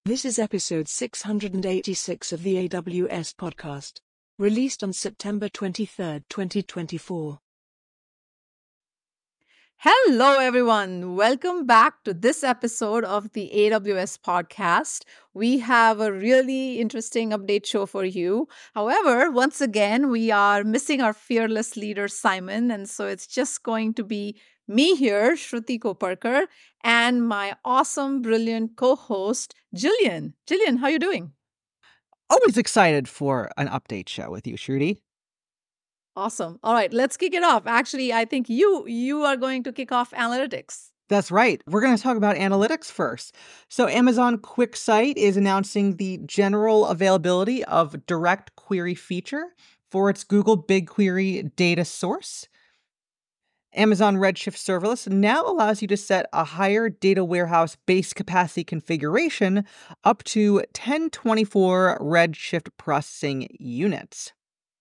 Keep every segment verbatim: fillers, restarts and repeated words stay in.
This is episode six hundred eighty-six of the A W S podcast, released on September twenty-third, twenty twenty-four. Hello, everyone. Welcome back to this episode of the A W S podcast. We have a really interesting update show for you. However, once again, we are missing our fearless leader, Simon. And so it's just going to be me here, Shruti Koparkar, and my awesome, brilliant co-host, Jillian. Jillian, how are you doing? Always excited for an update show with you, Shruti. Awesome. All right, let's kick it off. Actually, I think you you are going to kick off analytics. That's right. We're going to talk about analytics first. So Amazon QuickSight is announcing the general availability of Direct Query feature for its Google BigQuery data source. Amazon Redshift Serverless now allows you to set a higher data warehouse base capacity configuration up to ten twenty-four Redshift processing units.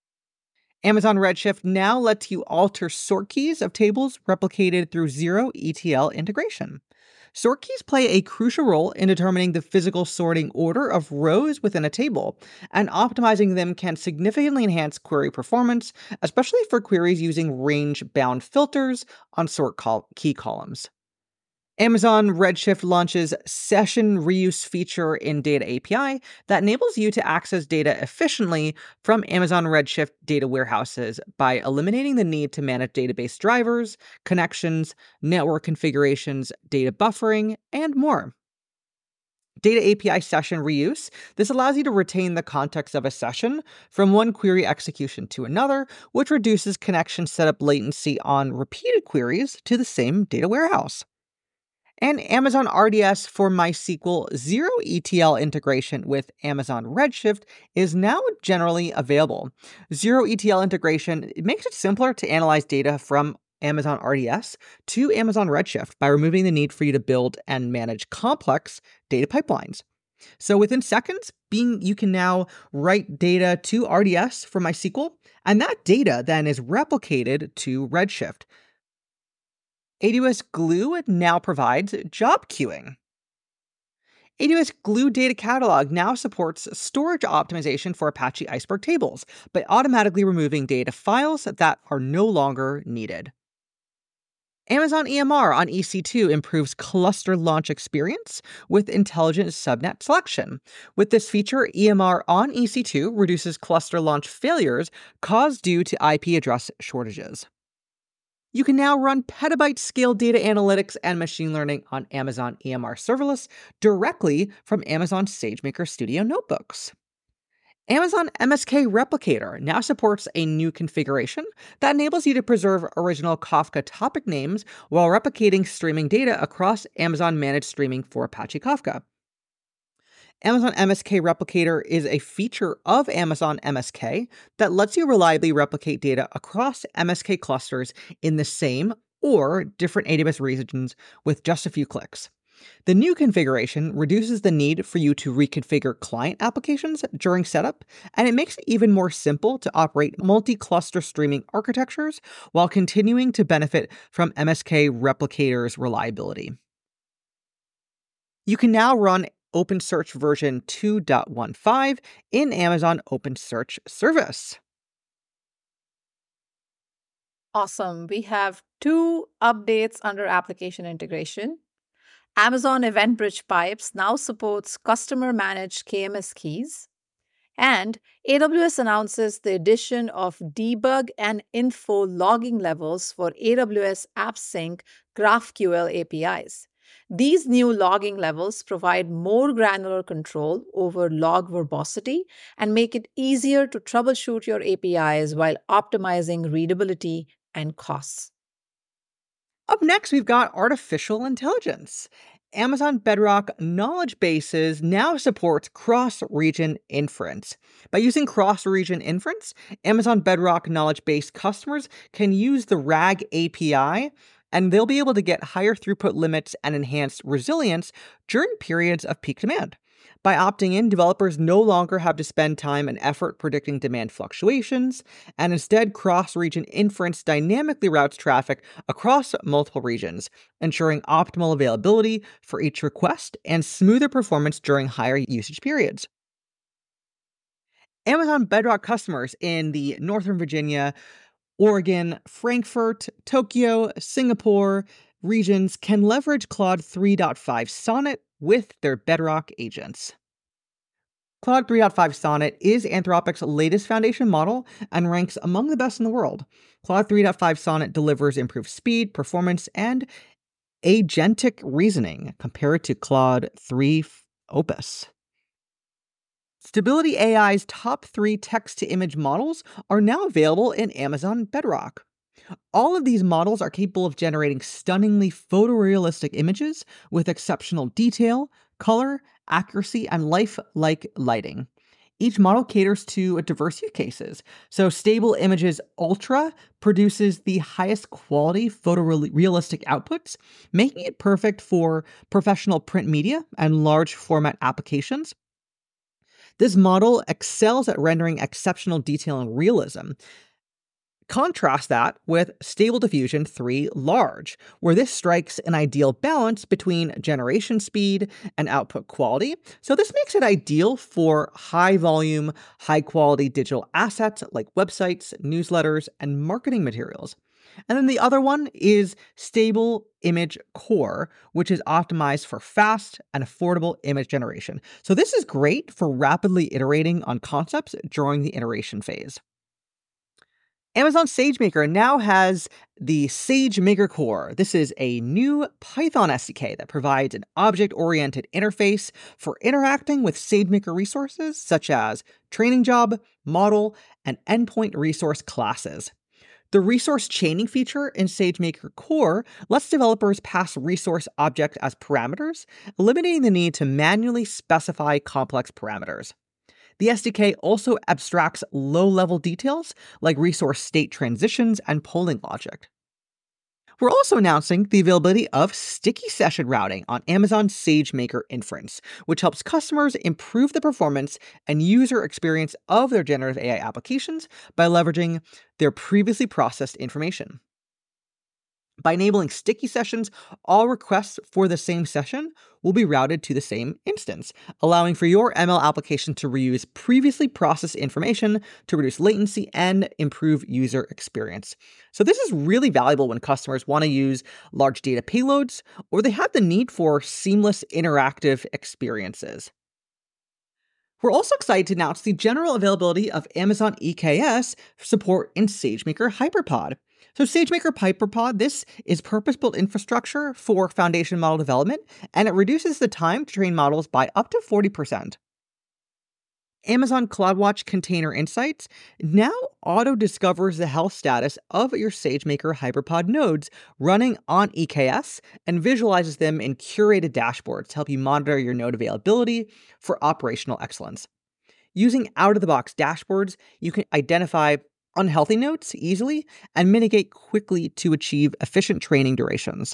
Amazon Redshift now lets you alter sort keys of tables replicated through zero E T L integration. Sort keys play a crucial role in determining the physical sorting order of rows within a table, and optimizing them can significantly enhance query performance, especially for queries using range-bound filters on sort col- key columns. Amazon Redshift launches Session Reuse feature in Data A P I that enables you to access data efficiently from Amazon Redshift data warehouses by eliminating the need to manage database drivers, connections, network configurations, data buffering, and more. Data A P I Session Reuse. This allows you to retain the context of a session from one query execution to another, which reduces connection setup latency on repeated queries to the same data warehouse. And Amazon R D S for MySQL Zero E T L integration with Amazon Redshift is now generally available. Zero E T L integration it makes it simpler to analyze data from Amazon R D S to Amazon Redshift by removing the need for you to build and manage complex data pipelines. So within seconds, being you can now write data to R D S for MySQL, and that data then is replicated to Redshift. A W S Glue now provides job queuing. A W S Glue Data Catalog now supports storage optimization for Apache Iceberg tables by automatically removing data files that are no longer needed. Amazon E M R on E C two improves cluster launch experience with intelligent subnet selection. With this feature, E M R on E C two reduces cluster launch failures caused due to I P address shortages. You can now run petabyte-scale data analytics and machine learning on Amazon E M R Serverless directly from Amazon SageMaker Studio notebooks. Amazon M S K Replicator now supports a new configuration that enables you to preserve original Kafka topic names while replicating streaming data across Amazon Managed Streaming for Apache Kafka. Amazon M S K Replicator is a feature of Amazon M S K that lets you reliably replicate data across M S K clusters in the same or different A W S regions with just a few clicks. The new configuration reduces the need for you to reconfigure client applications during setup, and it makes it even more simple to operate multi-cluster streaming architectures while continuing to benefit from M S K Replicator's reliability. You can now run OpenSearch version two point fifteen in Amazon OpenSearch Service. Awesome. We have two updates under application integration. Amazon EventBridge Pipes now supports customer-managed K M S keys. And A W S announces the addition of debug and info logging levels for A W S AppSync GraphQL A P Is. These new logging levels provide more granular control over log verbosity and make it easier to troubleshoot your A P Is while optimizing readability and costs. Up next, we've got artificial intelligence. Amazon Bedrock Knowledge Bases now supports cross-region inference. By using cross-region inference, Amazon Bedrock Knowledge Base customers can use the RAG A P I, and they'll be able to get higher throughput limits and enhanced resilience during periods of peak demand. By opting in, developers no longer have to spend time and effort predicting demand fluctuations, and instead cross-region inference dynamically routes traffic across multiple regions, ensuring optimal availability for each request and smoother performance during higher usage periods. Amazon Bedrock customers in the Northern Virginia, Oregon, Frankfurt, Tokyo, Singapore regions can leverage Claude three point five Sonnet with their Bedrock agents. Claude three point five Sonnet is Anthropic's latest foundation model and ranks among the best in the world. Claude three point five Sonnet delivers improved speed, performance, and agentic reasoning compared to Claude three Opus. Stability A I's top three text-to-image models are now available in Amazon Bedrock. All of these models are capable of generating stunningly photorealistic images with exceptional detail, color, accuracy, and lifelike lighting. Each model caters to a diverse use cases. So Stable Images Ultra produces the highest quality photorealistic outputs, making it perfect for professional print media and large format applications. This model excels at rendering exceptional detail and realism. Contrast that with Stable Diffusion three Large, where this strikes an ideal balance between generation speed and output quality. So this makes it ideal for high volume, high quality digital assets like websites, newsletters, and marketing materials. And then the other one is Stable Image Core, which is optimized for fast and affordable image generation. So this is great for rapidly iterating on concepts during the iteration phase. Amazon SageMaker now has the SageMaker Core. This is a new Python S D K that provides an object-oriented interface for interacting with SageMaker resources such as training job, model, and endpoint resource classes. The resource chaining feature in SageMaker Core lets developers pass resource objects as parameters, eliminating the need to manually specify complex parameters. The S D K also abstracts low-level details like resource state transitions and polling logic. We're also announcing the availability of sticky session routing on Amazon SageMaker Inference, which helps customers improve the performance and user experience of their generative A I applications by leveraging their previously processed information. By enabling sticky sessions, all requests for the same session will be routed to the same instance, allowing for your M L application to reuse previously processed information to reduce latency and improve user experience. So this is really valuable when customers want to use large data payloads or they have the need for seamless interactive experiences. We're also excited to announce the general availability of Amazon E K S support in SageMaker HyperPod. So SageMaker HyperPod, this is purpose-built infrastructure for foundation model development, and it reduces the time to train models by up to forty percent. Amazon CloudWatch Container Insights now auto-discovers the health status of your SageMaker HyperPod nodes running on E K S and visualizes them in curated dashboards to help you monitor your node availability for operational excellence. Using out-of-the-box dashboards, you can identify unhealthy nodes easily and mitigate quickly to achieve efficient training durations.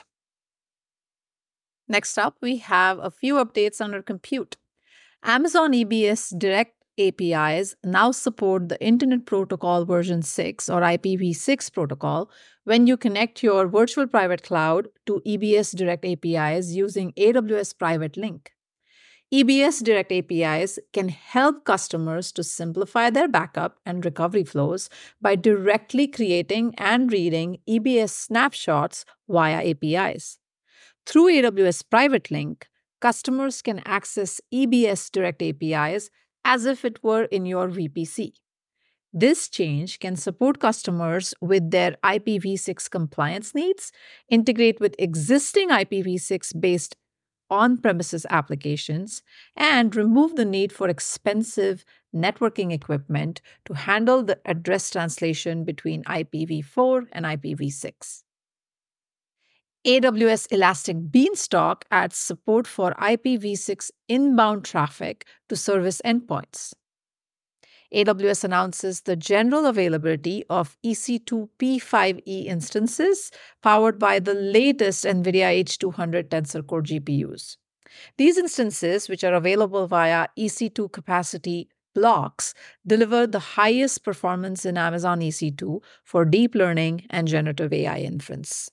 Next up, we have a few updates under compute. Amazon E B S Direct A P Is now support the Internet Protocol version six or I P v six protocol when you connect your virtual private cloud to E B S Direct A P Is using A W S Private Link. E B S Direct A P Is can help customers to simplify their backup and recovery flows by directly creating and reading E B S snapshots via A P Is. Through A W S Private Link, customers can access E B S Direct A P Is as if it were in your V P C. This change can support customers with their I P v six compliance needs, integrate with existing I P v six based on-premises applications, and remove the need for expensive networking equipment to handle the address translation between I P v four and I P v six. A W S Elastic Beanstalk adds support for I P v six inbound traffic to service endpoints. A W S announces the general availability of E C two P five E instances powered by the latest NVIDIA H two hundred Tensor Core G P Us. These instances, which are available via E C two capacity blocks, deliver the highest performance in Amazon E C two for deep learning and generative A I inference.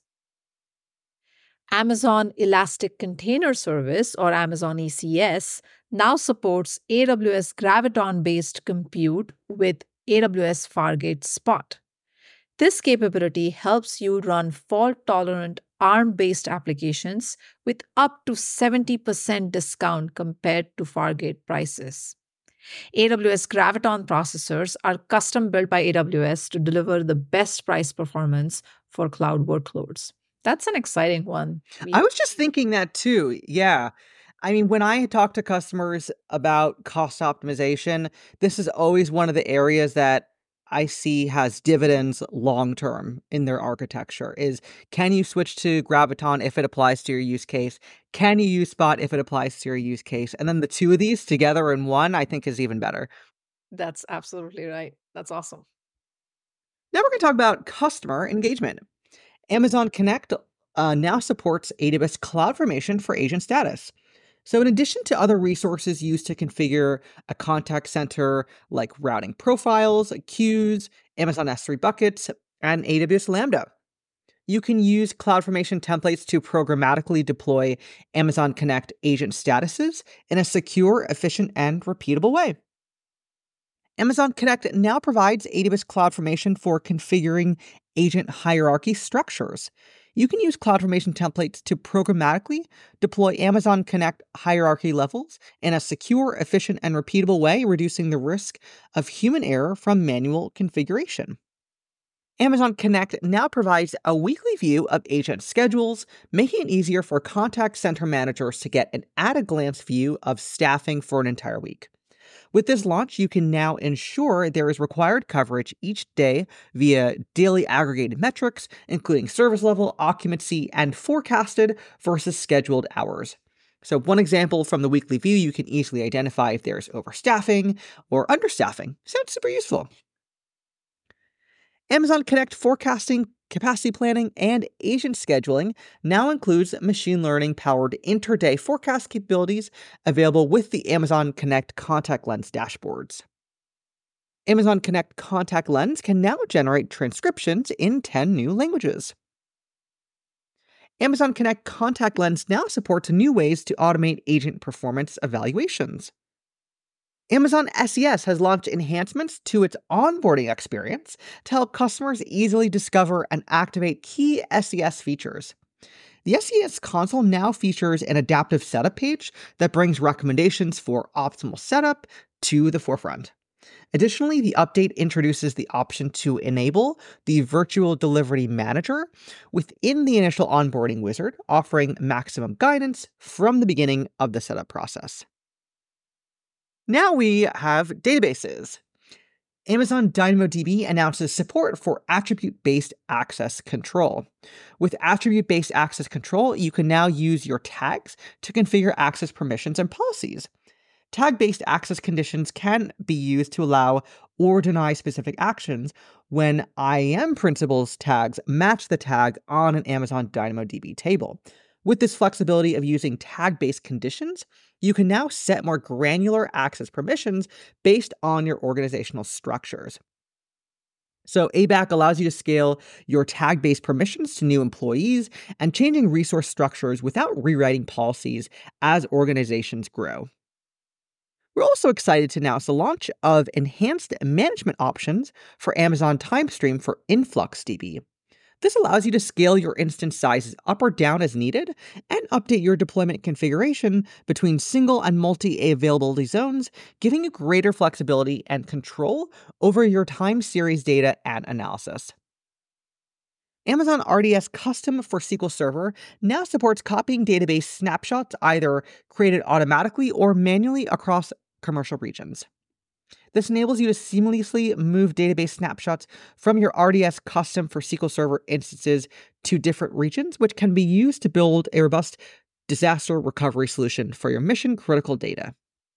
Amazon Elastic Container Service, or Amazon E C S, now supports A W S Graviton-based compute with A W S Fargate Spot. This capability helps you run fault-tolerant ARM-based applications with up to seventy percent discount compared to Fargate prices. A W S Graviton processors are custom built by A W S to deliver the best price performance for cloud workloads. That's an exciting one. I was just thinking that too. Yeah. I mean, when I talk to customers about cost optimization, this is always one of the areas that I see has dividends long term in their architecture is, can you switch to Graviton if it applies to your use case? Can you use Spot if it applies to your use case? And then the two of these together in one, I think, is even better. That's absolutely right. That's awesome. Now we're going to talk about customer engagement. Amazon Connect uh, now supports A W S CloudFormation for agent status. So in addition to other resources used to configure a contact center like routing profiles, queues, Amazon S three buckets, and A W S Lambda, you can use CloudFormation templates to programmatically deploy Amazon Connect agent statuses in a secure, efficient, and repeatable way. Amazon Connect now provides A W S CloudFormation for configuring agent hierarchy structures. You can use CloudFormation templates to programmatically deploy Amazon Connect hierarchy levels in a secure, efficient, and repeatable way, reducing the risk of human error from manual configuration. Amazon Connect now provides a weekly view of agent schedules, making it easier for contact center managers to get an at-a-glance view of staffing for an entire week. With this launch, you can now ensure there is required coverage each day via daily aggregated metrics, including service level, occupancy, and forecasted versus scheduled hours. So one example from the weekly view, you can easily identify if there's overstaffing or understaffing. Sounds super useful. Amazon Connect forecasting, capacity planning, and agent scheduling now includes machine learning-powered inter-day forecast capabilities available with the Amazon Connect Contact Lens dashboards. Amazon Connect Contact Lens can now generate transcriptions in ten new languages. Amazon Connect Contact Lens now supports new ways to automate agent performance evaluations. Amazon S E S has launched enhancements to its onboarding experience to help customers easily discover and activate key S E S features. The S E S console now features an adaptive setup page that brings recommendations for optimal setup to the forefront. Additionally, the update introduces the option to enable the Virtual Delivery Manager within the initial onboarding wizard, offering maximum guidance from the beginning of the setup process. Now we have databases. Amazon DynamoDB announces support for attribute-based access control. With attribute-based access control, you can now use your tags to configure access permissions and policies. Tag-based access conditions can be used to allow or deny specific actions when I A M principals tags match the tag on an Amazon DynamoDB table. With this flexibility of using tag-based conditions, you can now set more granular access permissions based on your organizational structures. So A B A C allows you to scale your tag-based permissions to new employees and changing resource structures without rewriting policies as organizations grow. We're also excited to announce the launch of enhanced management options for Amazon TimeStream for InfluxDB. This allows you to scale your instance sizes up or down as needed and update your deployment configuration between single and multi-availability zones, giving you greater flexibility and control over your time series data and analysis. Amazon R D S Custom for S Q L Server now supports copying database snapshots either created automatically or manually across commercial regions. This enables you to seamlessly move database snapshots from your R D S Custom for S Q L Server instances to different regions, which can be used to build a robust disaster recovery solution for your mission-critical data.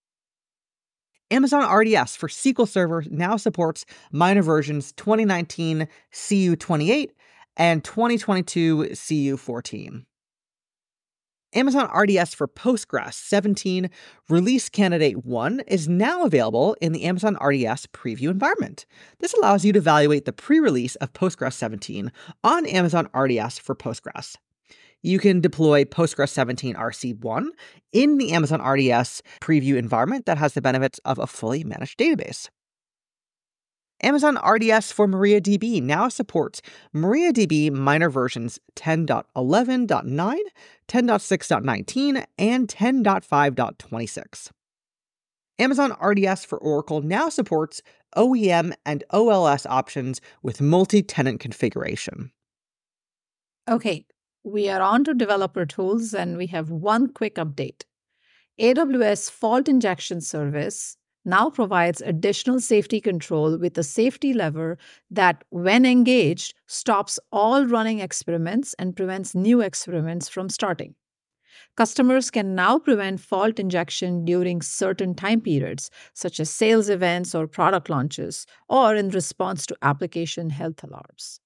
Amazon R D S for S Q L Server now supports minor versions twenty nineteen C U twenty-eight and twenty twenty-two C U fourteen. Amazon R D S for Postgres seventeen Release Candidate one is now available in the Amazon R D S preview environment. This allows you to evaluate the pre-release of Postgres seventeen on Amazon R D S for Postgres. You can deploy Postgres seventeen R C one in the Amazon R D S preview environment that has the benefits of a fully managed database. Amazon R D S for MariaDB now supports MariaDB minor versions ten point eleven point nine, ten point six point nineteen, and ten point five point twenty-six. Amazon R D S for Oracle now supports O E M and O L S options with multi-tenant configuration. Okay, we are on to developer tools, and we have one quick update. A W S Fault Injection Service now provides additional safety control with a safety lever that, when engaged, stops all running experiments and prevents new experiments from starting. Customers can now prevent fault injection during certain time periods, such as sales events or product launches, or in response to application health alarms.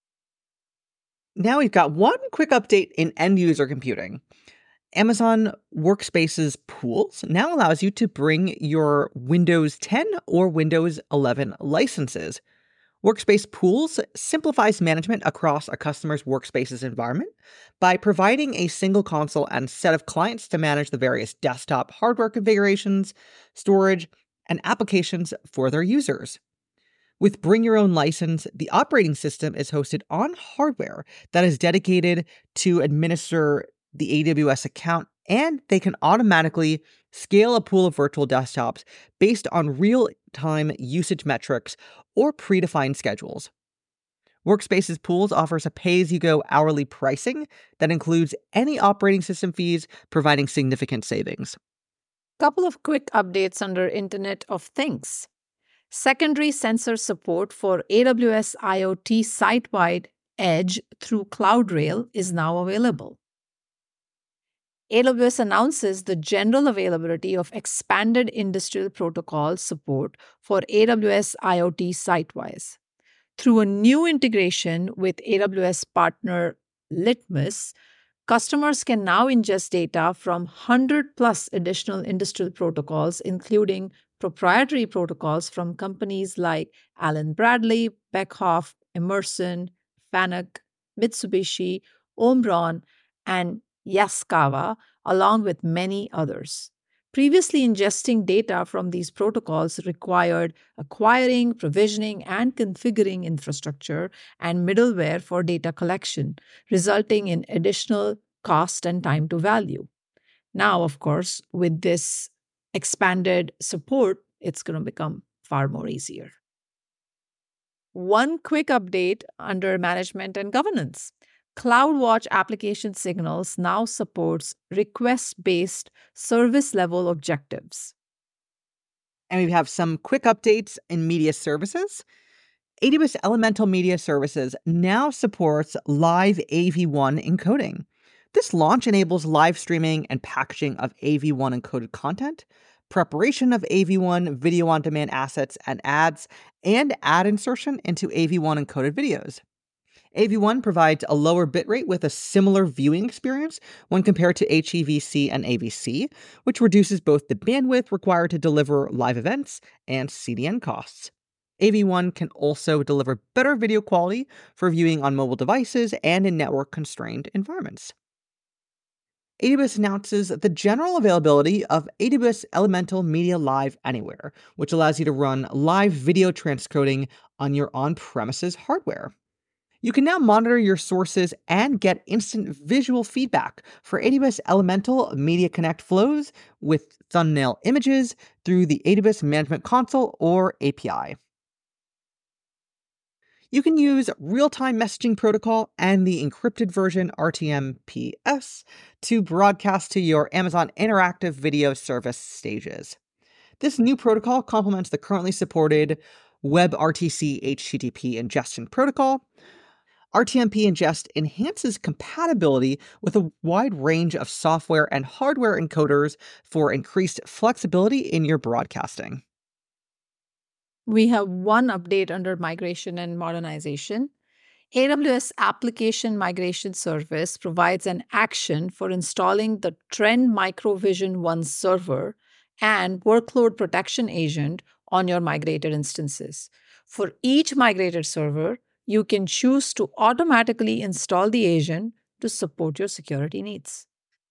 Now we've got one quick update in end-user computing. Amazon Workspace's Pools now allows you to bring your Windows ten or Windows eleven licenses. Workspace Pools simplifies management across a customer's workspace's environment by providing a single console and set of clients to manage the various desktop hardware configurations, storage, and applications for their users. With Bring Your Own License, the operating system is hosted on hardware that is dedicated to administer the A W S account, and they can automatically scale a pool of virtual desktops based on real-time usage metrics or predefined schedules. Workspace's Pools offers a pay-as-you-go hourly pricing that includes any operating system fees, providing significant savings. Couple of quick updates under Internet of Things. Secondary sensor support for A W S IoT site-wide edge through CloudRail is now available. A W S announces the general availability of expanded industrial protocol support for A W S IoT Sitewise. Through a new integration with A W S partner Litmus, customers can now ingest data from one hundred plus additional industrial protocols, including proprietary protocols from companies like Allen Bradley, Beckhoff, Emerson, Fanuc, Mitsubishi, Omron, and Yaskawa, along with many others. Previously, ingesting data from these protocols required acquiring, provisioning, and configuring infrastructure and middleware for data collection, resulting in additional cost and time to value. Now, of course, with this expanded support, it's going to become far more easier. One quick update under management and governance. CloudWatch Application Signals now supports request-based service-level objectives. And we have some quick updates in media services. A W S Elemental Media Services now supports live A V one encoding. This launch enables live streaming and packaging of A V one encoded content, preparation of A V one video-on-demand assets and ads, and ad insertion into A V one encoded videos. A V one provides a lower bitrate with a similar viewing experience when compared to H E V C and A V C, which reduces both the bandwidth required to deliver live events and C D N costs. A V one can also deliver better video quality for viewing on mobile devices and in network-constrained environments. A W S announces the general availability of A W S Elemental Media Live Anywhere, which allows you to run live video transcoding on your on-premises hardware. You can now monitor your sources and get instant visual feedback for A W S Elemental Media Connect flows with thumbnail images through the A W S Management Console or A P I. You can use real-time messaging protocol and the encrypted version R T M P S to broadcast to your Amazon Interactive Video Service stages. This new protocol complements the currently supported WebRTC H T T P ingestion protocol. R T M P Ingest enhances compatibility with a wide range of software and hardware encoders for increased flexibility in your broadcasting. We have one update under migration and modernization. A W S Application Migration Service provides an action for installing the Trend Microvision one server and workload protection agent on your migrated instances. For each migrated server, you can choose to automatically install the agent to support your security needs.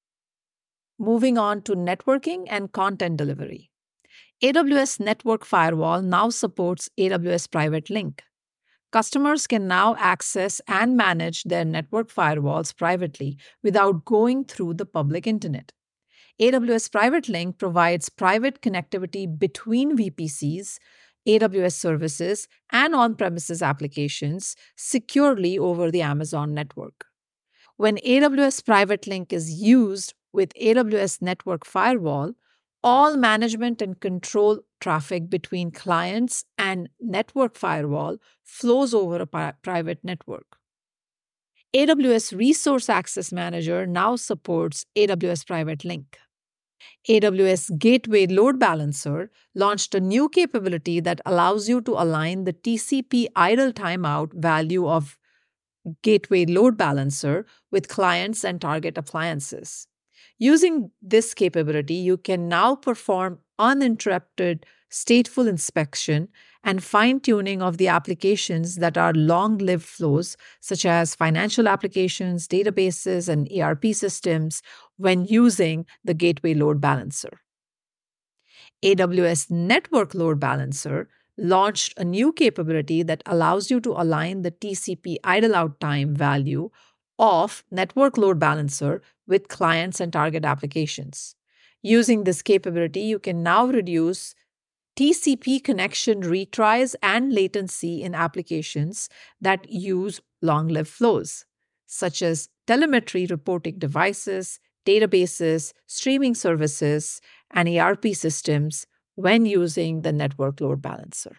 Moving on to networking and content delivery. A W S Network Firewall now supports A W S Private Link. Customers can now access and manage their network firewalls privately without going through the public internet. A W S Private Link provides private connectivity between V P Cs, A W S services, and on-premises applications securely over the Amazon network. When A W S Private Link is used with A W S Network Firewall, all management and control traffic between clients and network firewall flows over a pri- private network. A W S Resource Access Manager now supports A W S Private Link. A W S Gateway Load Balancer launched a new capability that allows you to align the T C P idle timeout value of Gateway Load Balancer with clients and target appliances. Using this capability, you can now perform uninterrupted stateful inspection and fine-tuning of the applications that are long-lived flows, such as financial applications, databases, and E R P systems, when using the Gateway Load Balancer. A W S Network Load Balancer launched a new capability that allows you to align the T C P idle out time value of Network Load Balancer with clients and target applications. Using this capability, you can now reduce T C P connection retries and latency in applications that use long-lived flows, such as telemetry reporting devices, databases, streaming services, and E R P systems when using the Network Load Balancer.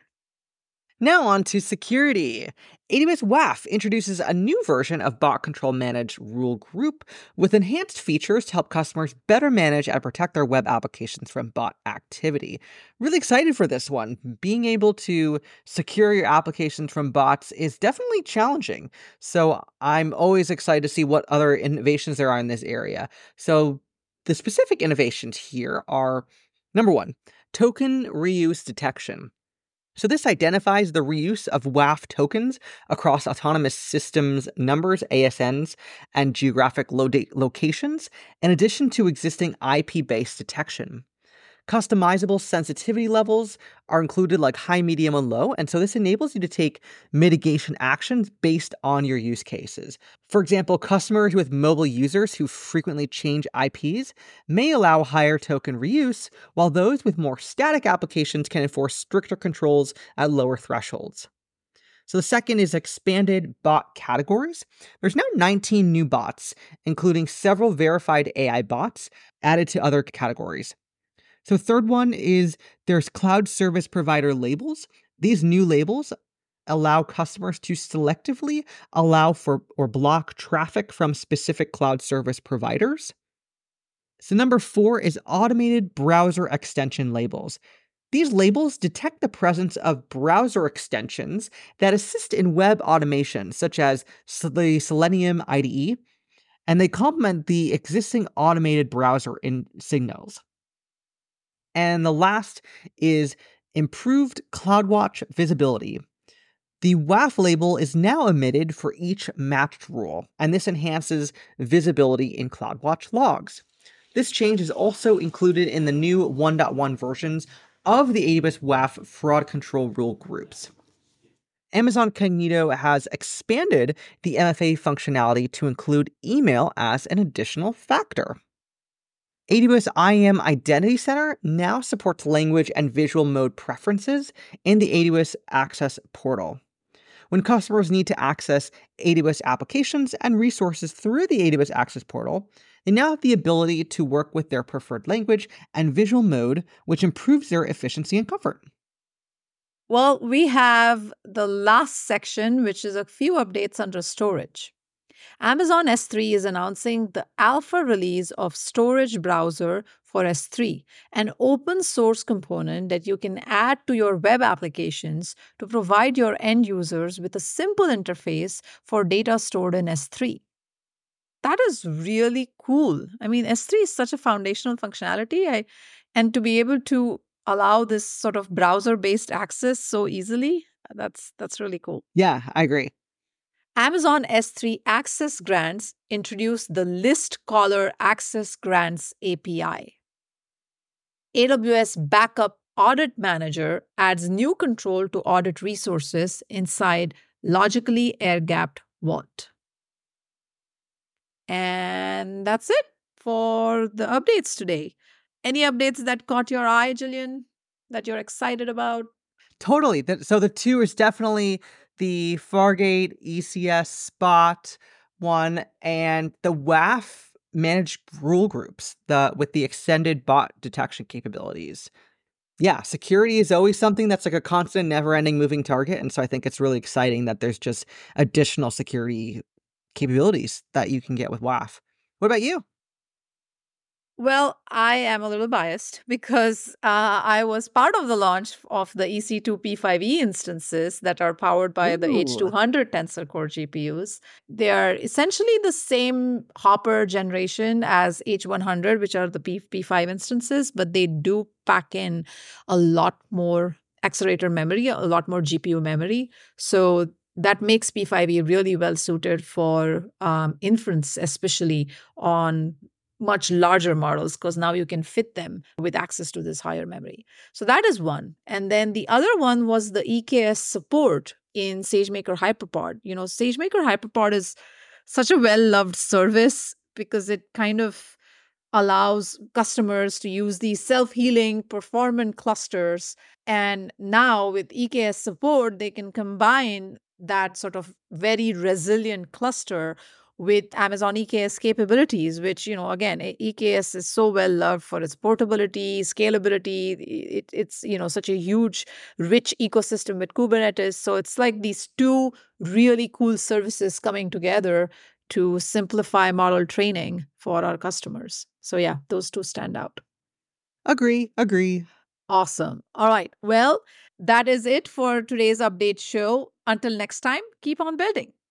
Now on to security. A W S W A F introduces a new version of Bot Control Manage Rule Group with enhanced features to help customers better manage and protect their web applications from bot activity. Really excited for this one. Being able to secure your applications from bots is definitely challenging. So I'm always excited to see what other innovations there are in this area. So the specific innovations here are, number one, token reuse detection. So this identifies the reuse of W A F tokens across autonomous systems numbers, A S Ns, and geographic lo- locations, in addition to existing I P-based detection. Customizable sensitivity levels are included like high, medium, and low, and so this enables you to take mitigation actions based on your use cases. For example, customers with mobile users who frequently change I Ps may allow higher token reuse, while those with more static applications can enforce stricter controls at lower thresholds. So the second is expanded bot categories. There's now nineteen new bots, including several verified A I bots added to other categories. So third one is there's cloud service provider labels. These new labels allow customers to selectively allow for or block traffic from specific cloud service providers. So number four is automated browser extension labels. These labels detect the presence of browser extensions that assist in web automation, such as the Selenium I D E, and they complement the existing automated browser in signals. And the last is improved CloudWatch visibility. The W A F label is now emitted for each matched rule, and this enhances visibility in CloudWatch logs. This change is also included in the new one point one versions of the A W S W A F fraud control rule groups. Amazon Cognito has expanded the M F A functionality to include email as an additional factor. A W S I A M Identity Center now supports language and visual mode preferences in the A W S Access portal. When customers need to access A W S applications and resources through the A W S Access portal, they now have the ability to work with their preferred language and visual mode, which improves their efficiency and comfort. Well, we have the last section, which is a few updates under storage. Amazon S three is announcing the alpha release of Storage Browser for S three, an open source component that you can add to your web applications to provide your end users with a simple interface for data stored in S three. That is really cool. I mean, S three is such a foundational functionality. I, and to be able to allow this sort of browser-based access so easily, that's that's really cool. Yeah, I agree. Amazon S three Access Grants introduced the List Caller Access Grants A P I. A W S Backup Audit Manager adds new control to audit resources inside Logically Air-Gapped Vault. And that's it for the updates today. Any updates that caught your eye, Jillian, that you're excited about? Totally. So the two is definitely the Fargate E C S Spot one and the W A F managed rule groups the with the extended bot detection capabilities. Yeah, security is always something that's like a constant, never-ending moving target. And so I think it's really exciting that there's just additional security capabilities that you can get with W A F. What about you? Well, I am a little biased because uh, I was part of the launch of the E C two P five E instances that are powered by the H two hundred Tensor Core G P Us. They are essentially the same Hopper generation as H one hundred, which are the P five instances, but they do pack in a lot more accelerator memory, a lot more G P U memory. So that makes P five E really well suited for um, inference, especially on much larger models, because now you can fit them with access to this higher memory. So that is one. And then the other one was the E K S support in SageMaker HyperPod. You know, SageMaker HyperPod is such a well-loved service because it kind of allows customers to use these self-healing performant clusters. And now with E K S support, they can combine that sort of very resilient cluster with Amazon E K S capabilities, which, you know, again, E K S is so well loved for its portability, scalability. It, it's, you know, such a huge, rich ecosystem with Kubernetes. So it's like these two really cool services coming together to simplify model training for our customers. So yeah, those two stand out. Agree, agree. Awesome. All right. Well, that is it for today's update show. Until next time, keep on building.